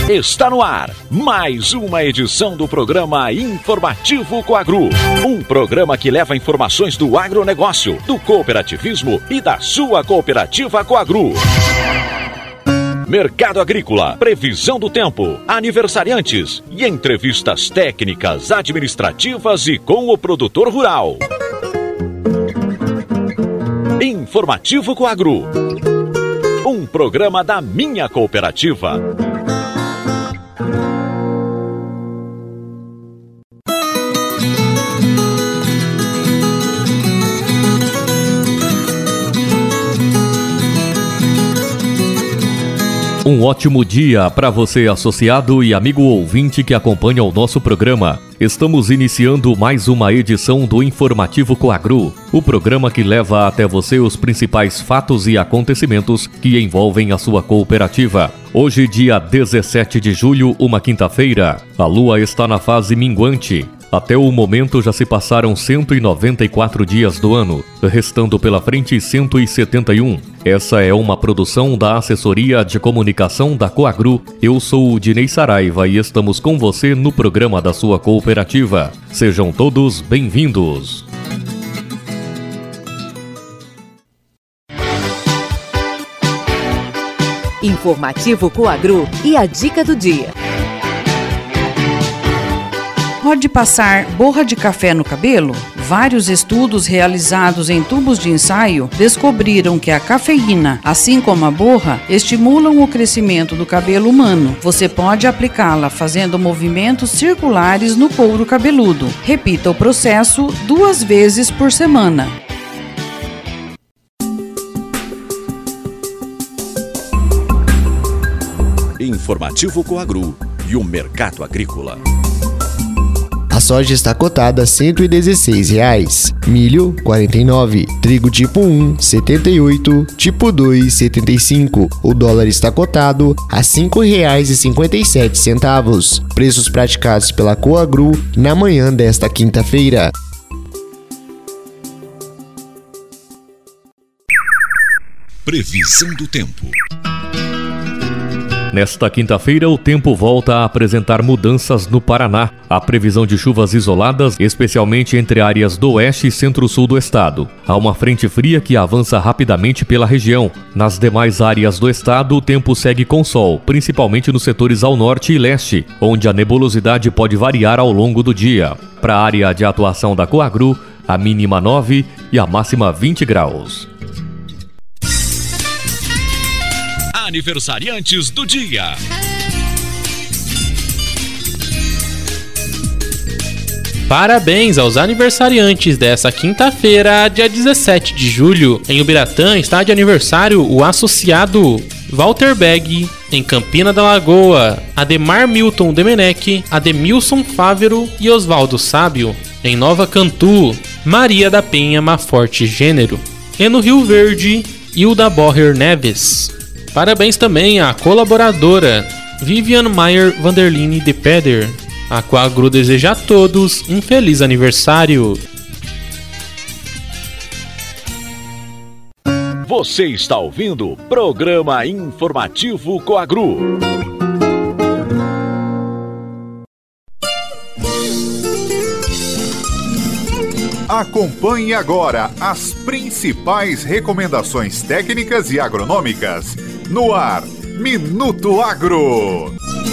Está no ar mais uma edição do programa Informativo Coagro. Um programa que leva informações do agronegócio, do cooperativismo e da sua cooperativa Coagro. Mercado agrícola, previsão do tempo, aniversariantes e entrevistas técnicas, administrativas e com o produtor rural. Informativo Coagro. Um programa da minha cooperativa. Um ótimo dia para você, associado e amigo ouvinte que acompanha o nosso programa. Estamos iniciando mais uma edição do Informativo Coagro, o programa que leva até você os principais fatos e acontecimentos que envolvem a sua cooperativa. Hoje, dia 17 de julho, uma quinta-feira, a lua está na fase minguante. Até o momento já se passaram 194 dias do ano, restando pela frente 171. Essa é uma produção da Assessoria de Comunicação da Coagro. Eu sou o Dinei Saraiva e estamos com você no programa da sua cooperativa. Sejam todos bem-vindos. Informativo Coagro e a dica do dia. Pode passar borra de café no cabelo? Vários estudos realizados em tubos de ensaio descobriram que a cafeína, assim como a borra, estimulam o crescimento do cabelo humano. Você pode aplicá-la fazendo movimentos circulares no couro cabeludo. Repita o processo 2 vezes por semana. Informativo Coagro e o mercado agrícola. A soja está cotada a R$ 116, milho R$ 49, trigo tipo 1 R$ 78, tipo 2 R$ 75. O dólar está cotado a R$ 5,57. Preços praticados pela Coagro na manhã desta quinta-feira. Previsão do tempo. Nesta quinta-feira, o tempo volta a apresentar mudanças no Paraná. Há previsão de chuvas isoladas, especialmente entre áreas do oeste e centro-sul do estado. Há uma frente fria que avança rapidamente pela região. Nas demais áreas do estado, o tempo segue com sol, principalmente nos setores ao norte e leste, onde a nebulosidade pode variar ao longo do dia. Para a área de atuação da Coagro, a mínima 9 e a máxima 20 graus. Aniversariantes do dia. Parabéns aos aniversariantes dessa quinta-feira, dia 17 de julho. Em Ubiratã está de aniversário o associado Walter Begg. Em Campina da Lagoa, Ademar Milton Demenech, Ademilson Fávero e Oswaldo Sábio. Em Nova Cantu, Maria da Penha Maforte Gênero. E no Rio Verde, Hilda Borrer Neves. Parabéns também à colaboradora Vivian Maier Vanderline de Peder. A Coagro deseja a todos um feliz aniversário. Você está ouvindo o programa Informativo Coagro. Acompanhe agora as principais recomendações técnicas e agronômicas. No ar, Minuto Agro.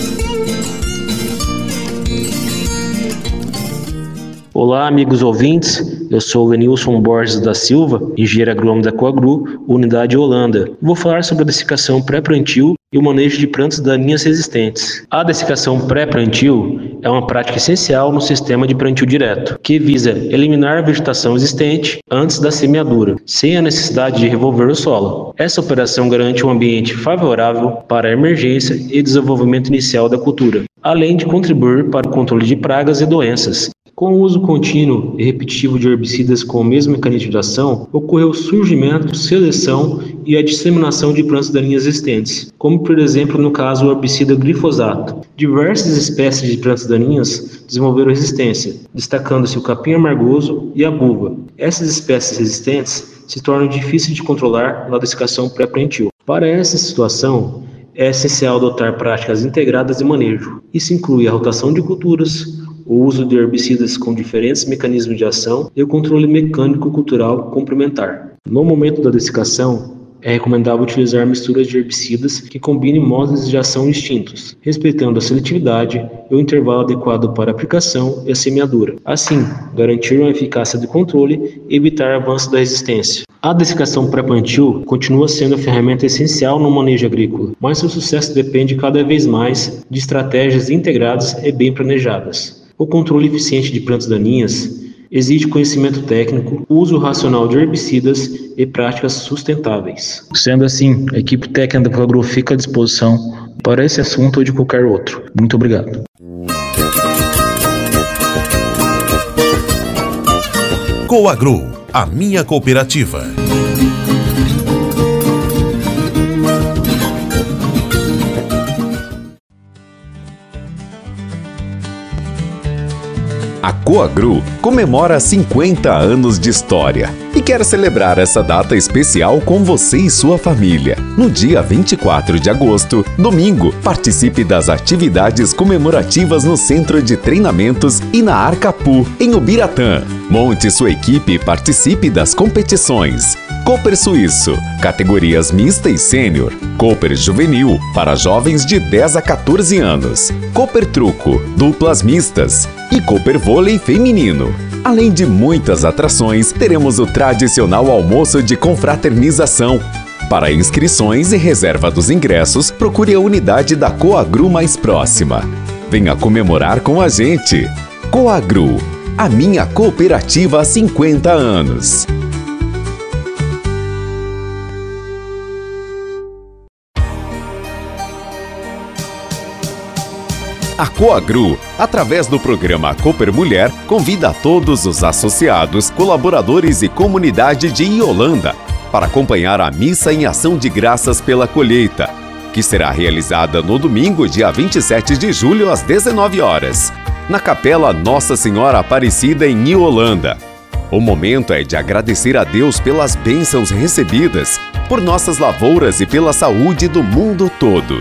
Olá, amigos ouvintes. Eu sou o Lenilson Borges da Silva, engenheiro agrônomo da Coagro, Unidade Holanda. Vou falar sobre a dessecação pré-plantio e o manejo de plantas daninhas resistentes. A dessecação pré-plantio é uma prática essencial no sistema de plantio direto, que visa eliminar a vegetação existente antes da semeadura, sem a necessidade de revolver o solo. Essa operação garante um ambiente favorável para a emergência e desenvolvimento inicial da cultura, além de contribuir para o controle de pragas e doenças. Com o uso contínuo e repetitivo de herbicidas com o mesmo mecanismo de ação, ocorreu o surgimento, seleção e a disseminação de plantas daninhas existentes, como por exemplo no caso o herbicida glifosato. Diversas espécies de plantas daninhas desenvolveram resistência, destacando-se o capim amargoso e a buva. Essas espécies resistentes se tornam difíceis de controlar na dessecação pré-plantio. Para essa situação, é essencial adotar práticas integradas de manejo. Isso inclui a rotação de culturas, o uso de herbicidas com diferentes mecanismos de ação e o controle mecânico cultural complementar. No momento da dessecação, é recomendável utilizar misturas de herbicidas que combinem modos de ação distintos, respeitando a seletividade e o intervalo adequado para a aplicação e a semeadura. Assim, garantir uma eficácia de controle e evitar avanço da resistência. A dessecação pré-plantio continua sendo a ferramenta essencial no manejo agrícola, mas seu sucesso depende cada vez mais de estratégias integradas e bem planejadas. O controle eficiente de plantas daninhas exige conhecimento técnico, uso racional de herbicidas e práticas sustentáveis. Sendo assim, a equipe técnica da Coagro fica à disposição para esse assunto ou de qualquer outro. Muito obrigado. Coagro, a minha cooperativa. A Coagro comemora 50 anos de história e quer celebrar essa data especial com você e sua família. No dia 24 de agosto, domingo, participe das atividades comemorativas no Centro de Treinamentos e na Arcapu, em Ubiratã. Monte sua equipe e participe das competições. Cooper Suíço, categorias mista e sênior. Cooper Juvenil, para jovens de 10 a 14 anos. Cooper Truco, duplas mistas. E Cooper Vôlei feminino. Além de muitas atrações, teremos o tradicional almoço de confraternização. Para inscrições e reserva dos ingressos, procure a unidade da Coagro mais próxima. Venha comemorar com a gente. Coagro, a minha cooperativa há 50 anos. A Coagro, através do programa Cooper Mulher, convida a todos os associados, colaboradores e comunidade de Iolanda para acompanhar a missa em ação de graças pela colheita, que será realizada no domingo, dia 27 de julho, às 19 horas, na Capela Nossa Senhora Aparecida, em Iolanda. O momento é de agradecer a Deus pelas bênçãos recebidas, por nossas lavouras e pela saúde do mundo todo.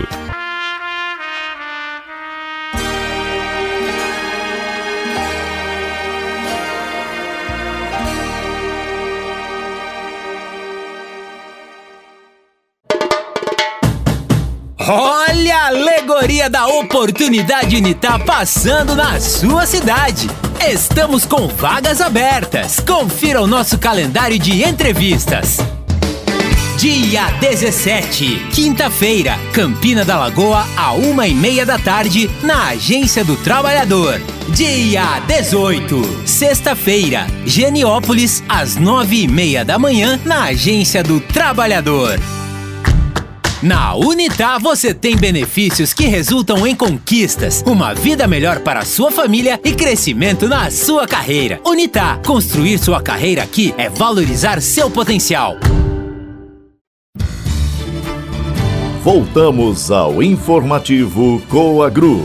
Olha a alegoria da oportunidade Unitá passando na sua cidade. Estamos com vagas abertas. Confira o nosso calendário de entrevistas. Dia 17, quinta-feira, Campina da Lagoa, à 1h30 da tarde, na Agência do Trabalhador. Dia 18, sexta-feira, Geniópolis, às 9h30 da manhã, na Agência do Trabalhador. Na Unitá você tem benefícios que resultam em conquistas, uma vida melhor para a sua família e crescimento na sua carreira. Unitá, construir sua carreira aqui é valorizar seu potencial. Voltamos ao informativo Coagro.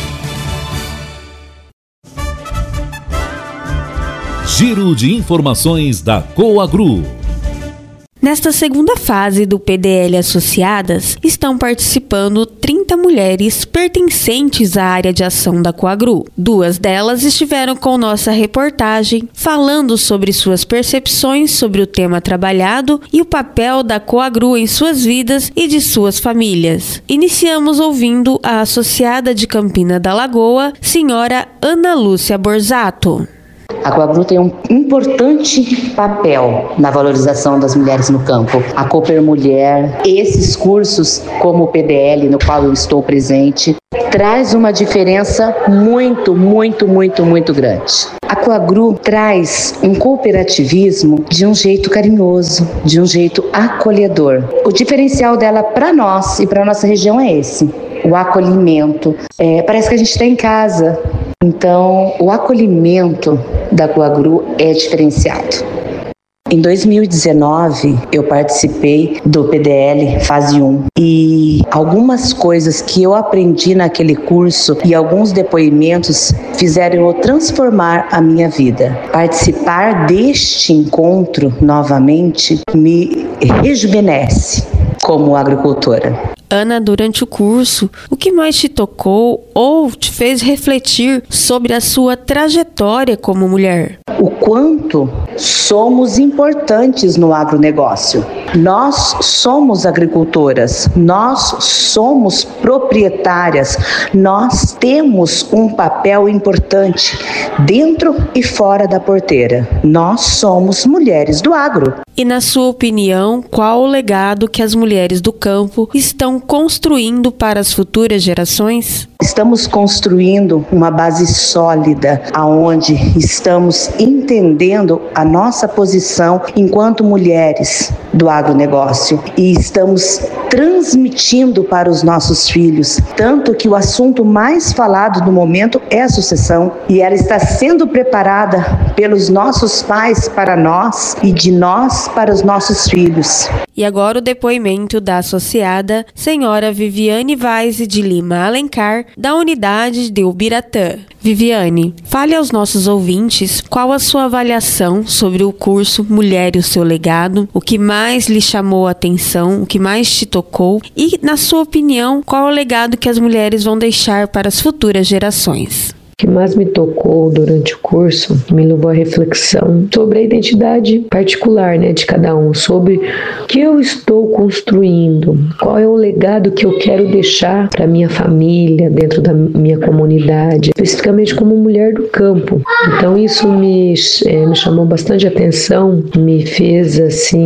Giro de informações da Coagro. Nesta segunda fase do PDL Associadas, estão participando 30 mulheres pertencentes à área de ação da Coagro. 2 delas estiveram com nossa reportagem, falando sobre suas percepções sobre o tema trabalhado e o papel da Coagro em suas vidas e de suas famílias. Iniciamos ouvindo a associada de Campina da Lagoa, senhora Ana Lúcia Borzato. A Coagro tem um importante papel na valorização das mulheres no campo. A Cooper Mulher, esses cursos como o PDL, no qual eu estou presente, traz uma diferença muito grande. A Coagro traz um cooperativismo de um jeito carinhoso, de um jeito acolhedor. O diferencial dela para nós e para nossa região é esse, o acolhimento. Parece que a gente está em casa. Então, o acolhimento da Coagro é diferenciado. Em 2019, eu participei do PDL Fase 1 e algumas coisas que eu aprendi naquele curso e alguns depoimentos fizeram eu transformar a minha vida. Participar deste encontro novamente me rejuvenesce como agricultora. Ana, durante o curso, o que mais te tocou ou te fez refletir sobre a sua trajetória como mulher? O quanto somos importantes no agronegócio. Nós somos agricultoras, nós somos proprietárias, nós temos um papel importante dentro e fora da porteira. Nós somos mulheres do agro. E na sua opinião, qual o legado que as mulheres do campo estão construindo para as futuras gerações? Estamos construindo uma base sólida, aonde estamos entendendo a nossa posição enquanto mulheres do agronegócio e estamos transmitindo para os nossos filhos, tanto que o assunto mais falado no momento é a sucessão e ela está sendo preparada pelos nossos pais para nós e de nós para os nossos filhos. E agora o depoimento da associada senhora Viviane Vaz de Lima Alencar, da unidade de Ubiratã. Viviane, fale aos nossos ouvintes qual a sua avaliação sobre o curso Mulher e o seu legado, o que mais lhe chamou a atenção, o que mais te tocou e, na sua opinião, qual é o legado que as mulheres vão deixar para as futuras gerações. O que mais me tocou durante o curso me levou à reflexão sobre a identidade particular, de cada um, sobre o que eu estou construindo, qual é o legado que eu quero deixar para minha família, dentro da minha comunidade, especificamente como mulher do campo. Então isso me chamou bastante atenção, me fez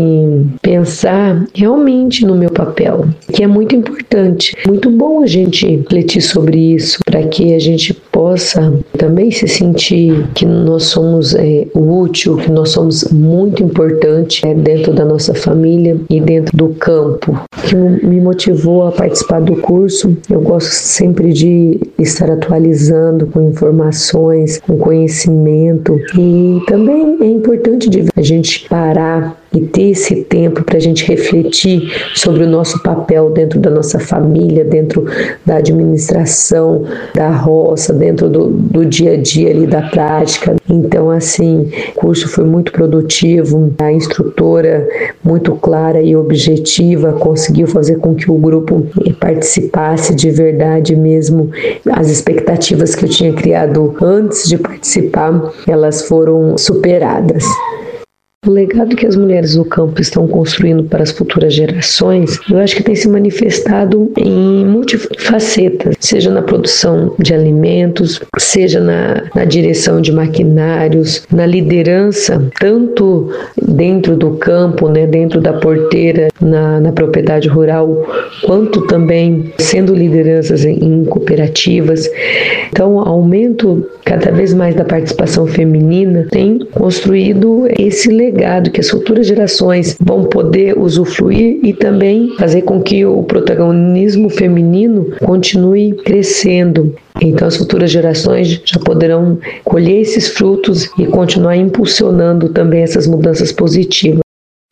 pensar realmente no meu papel, que é muito importante. Muito bom a gente refletir sobre isso, para que a gente possa também se sentir que nós somos útil, que nós somos muito importante dentro da nossa família e dentro do campo. O que me motivou a participar do curso, eu gosto sempre de estar atualizando com informações, com conhecimento, e também é importante a gente parar e ter esse tempo para a gente refletir sobre o nosso papel dentro da nossa família, dentro da administração, da roça, dentro do dia a dia ali da prática. Então, o curso foi muito produtivo, a instrutora muito clara e objetiva conseguiu fazer com que o grupo participasse de verdade mesmo. As expectativas que eu tinha criado antes de participar, elas foram superadas. O legado que as mulheres do campo estão construindo para as futuras gerações, eu acho que tem se manifestado em multifacetas, seja na produção de alimentos, seja na direção de maquinários, na liderança, tanto dentro do campo, dentro da porteira, na propriedade rural, quanto também sendo lideranças em cooperativas. Então, o aumento cada vez mais da participação feminina tem construído esse legado que as futuras gerações vão poder usufruir e também fazer com que o protagonismo feminino continue crescendo. Então as futuras gerações já poderão colher esses frutos e continuar impulsionando também essas mudanças positivas.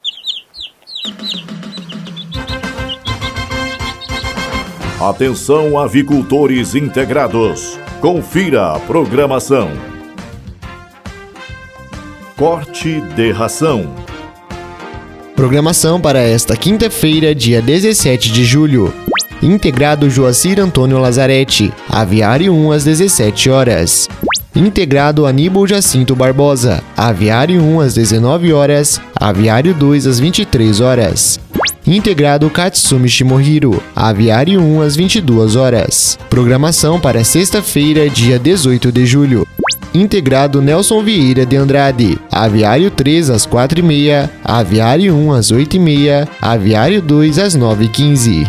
Atenção, avicultores integrados. Confira a programação. Corte de ração. Programação para esta quinta-feira, dia 17 de julho. Integrado Joacir Antônio Lazarete, Aviário 1 às 17 horas. Integrado Aníbal Jacinto Barbosa, Aviário 1 às 19 horas, Aviário 2 às 23 horas. Integrado Katsumi Shimohiro, Aviário 1 às 22 horas. Programação para sexta-feira, dia 18 de julho. Integrado Nelson Vieira de Andrade, Aviário 3 às 4h30, Aviário 1 às 8h30, Aviário 2 às 9h15.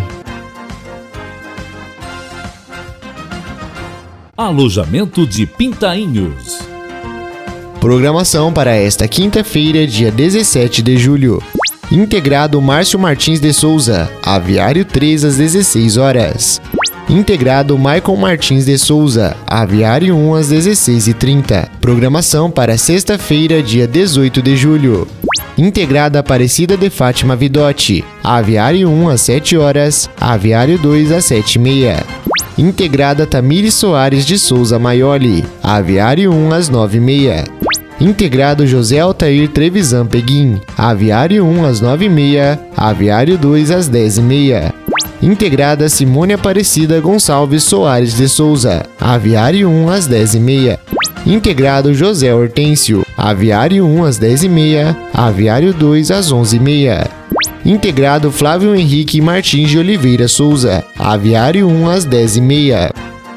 Alojamento de Pintainhos. Programação para esta quinta-feira, dia 17 de julho. Integrado Márcio Martins de Souza, Aviário 3 às 16 horas. Integrado Michael Martins de Souza, Aviário 1 às 16h30. Programação para sexta-feira, dia 18 de julho. Integrada Aparecida de Fátima Vidotti, Aviário 1 às 7 horas, Aviário 2 às 7h30. Integrada Tamires Soares de Souza Maioli, Aviário 1 às 9h30. Integrado José Altair Trevisan Peguim, Aviário 1 às 9h30, Aviário 2 às 10h30. Integrada Simone Aparecida Gonçalves Soares de Souza, Aviário 1 às 10h30. Integrado José Hortêncio, Aviário 1 às 10h30, Aviário 2 às 11h30. Integrado Flávio Henrique Martins de Oliveira Souza, Aviário 1 às 10h30.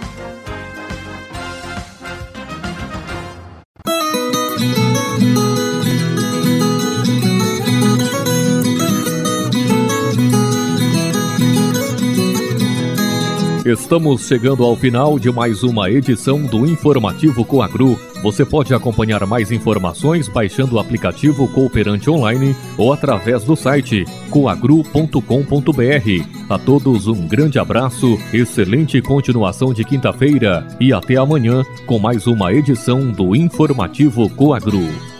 Estamos chegando ao final de mais uma edição do Informativo Coagru. Você pode acompanhar mais informações baixando o aplicativo Cooperante Online ou através do site coagru.com.br. A todos um grande abraço, excelente continuação de quinta-feira e até amanhã com mais uma edição do Informativo Coagru.